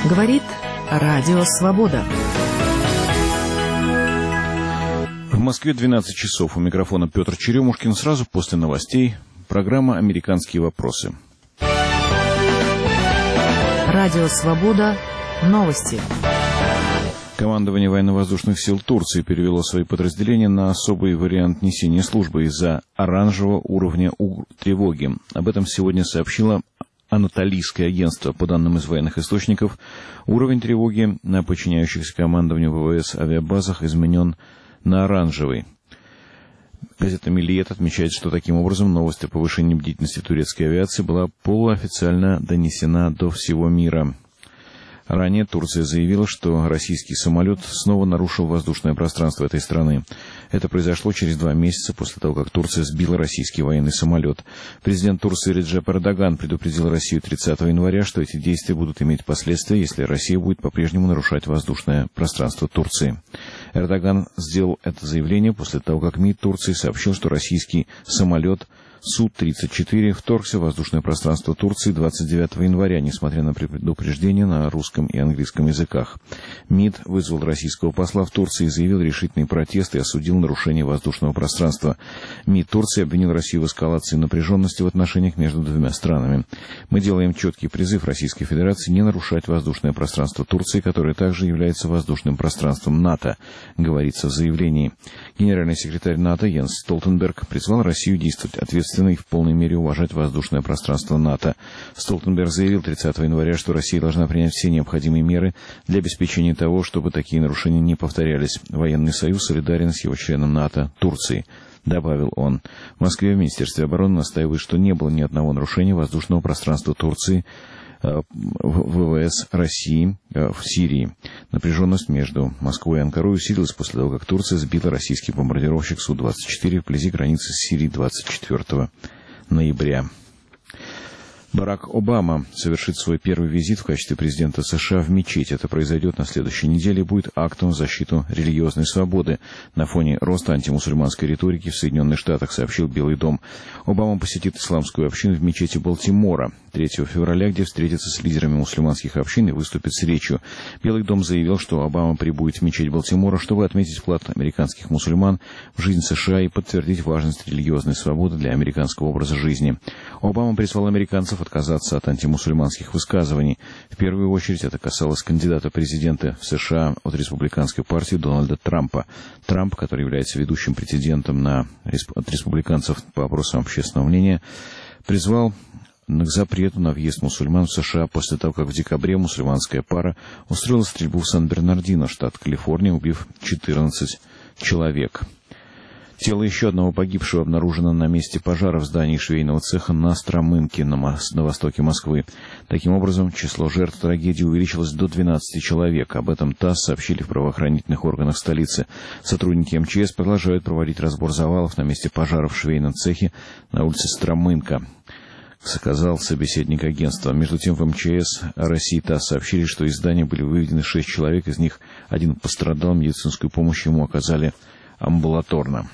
Говорит Радио Свобода. В Москве 12 часов. У микрофона Петр Черемушкин. Сразу после новостей программа «Американские вопросы». Радио Свобода. Новости. Командование военно-воздушных сил Турции перевело свои подразделения на особый вариант несения службы из-за оранжевого уровня тревоги. Об этом сегодня сообщило Анатолийское агентство. По данным из военных источников, уровень тревоги на подчиняющихся командованию ВВС авиабазах изменен на оранжевый. Газета «Миллиет» отмечает, что таким образом новость о повышении бдительности турецкой авиации была полуофициально донесена до всего мира. Ранее Турция заявила, что российский самолет снова нарушил воздушное пространство этой страны. Это произошло через 2 месяца после того, как Турция сбила российский военный самолет. Президент Турции Реджеп Эрдоган предупредил Россию 30 января, что эти действия будут иметь последствия, если Россия будет по-прежнему нарушать воздушное пространство Турции. Эрдоган сделал это заявление после того, как МИД Турции сообщил, что российский самолет Су-34 вторгся в воздушное пространство Турции 29 января, несмотря на предупреждения на русском и английском языках. МИД вызвал российского посла в Турции и заявил решительный протест и осудил нарушение воздушного пространства. МИД Турции обвинил Россию в эскалации напряженности в отношениях между двумя странами. «Мы делаем четкий призыв Российской Федерации не нарушать воздушное пространство Турции, которое также является воздушным пространством НАТО», говорится в заявлении. Генеральный секретарь НАТО Йенс Столтенберг призвал Россию действовать ответственно и в полной мере уважать воздушное пространство НАТО. Столтенберг заявил 30 января, что Россия должна принять все необходимые меры для обеспечения того, чтобы такие нарушения не повторялись. Военный союз солидарен с его членом НАТО Турцией, добавил он. В Москве в Министерстве обороны настаивают, что не было ни одного нарушения воздушного пространства Турции в ВВС России в Сирии. Напряженность между Москвой и Анкарой усилилась после того, как Турция сбила российский бомбардировщик Су-24 вблизи границы с Сирией 24 ноября. Барак Обама совершит свой первый визит в качестве президента США в мечеть. Это произойдет на следующей неделе и будет актом в защиту религиозной свободы на фоне роста антимусульманской риторики в Соединенных Штатах, сообщил Белый дом. Обама посетит исламскую общину в мечети Балтимора 3 февраля, где встретится с лидерами мусульманских общин и выступит с речью. Белый дом заявил, что Обама прибудет в мечеть Балтимора, чтобы отметить вклад американских мусульман в жизнь США и подтвердить важность религиозной свободы для американского образа жизни. Обама призвал американцев отказаться от антимусульманских высказываний. В первую очередь это касалось кандидата президента в США от республиканской партии Дональда Трампа. Трамп, который является ведущим претендентом от республиканцев по вопросам общественного мнения, призвал к запрету на въезд мусульман в США после того, как в декабре мусульманская пара устроила стрельбу в Сан-Бернардино, штат Калифорния, убив 14 человек. Тело еще одного погибшего обнаружено на месте пожара в здании швейного цеха на Стромынке на востоке Москвы. Таким образом, число жертв трагедии увеличилось до 12 человек. Об этом ТАСС сообщили в правоохранительных органах столицы. Сотрудники МЧС продолжают проводить разбор завалов на месте пожара в швейном цехе на улице Стромынка, сказал собеседник агентства. Между тем, в МЧС России ТАСС сообщили, что из здания были выведены 6 человек, из них один пострадал, медицинскую помощь ему оказали амбулаторно.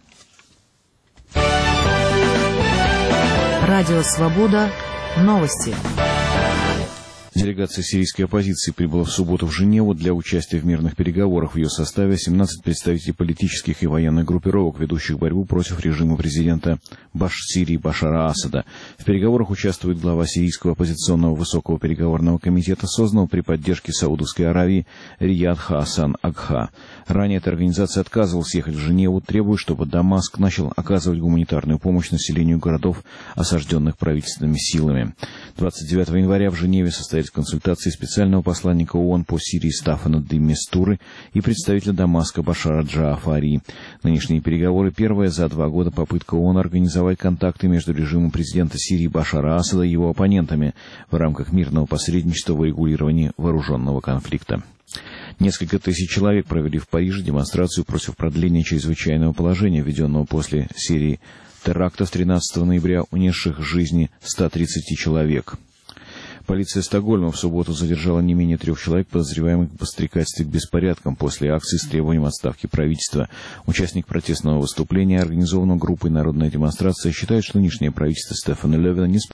Радио Свобода. Новости. Делегация сирийской оппозиции прибыла в субботу в Женеву для участия в мирных переговорах. В ее составе 17 представителей политических и военных группировок, ведущих борьбу против режима президента Сирии Башара Асада. В переговорах участвует глава сирийского оппозиционного высокого переговорного комитета, созданного при поддержке Саудовской Аравии Рияд Хасан Агха. Ранее эта организация отказывалась ехать в Женеву, требуя, чтобы Дамаск начал оказывать гуманитарную помощь населению городов, осажденных правительственными силами. 29 января в Женеве состоялись консультации специального посланника ООН по Сирии Стафана де Мистуры и представителя Дамаска Башара Джаафари. Нынешние переговоры — первая за 2 года попытка ООН организовать контакты между режимом президента Сирии Башара Асада и его оппонентами в рамках мирного посредничества в урегулировании вооруженного конфликта. Несколько тысяч человек провели в Париже демонстрацию против продления чрезвычайного положения, введенного после серии терактов 13 ноября, унесших жизни 130 человек. Полиция Стокгольма в субботу задержала не менее 3 человек, подозреваемых в подстрекательстве к беспорядкам после акции с требованием отставки правительства. Участник протестного выступления, организованного группой «Народная демонстрация», считает, что нынешнее правительство Стефана Лёвена не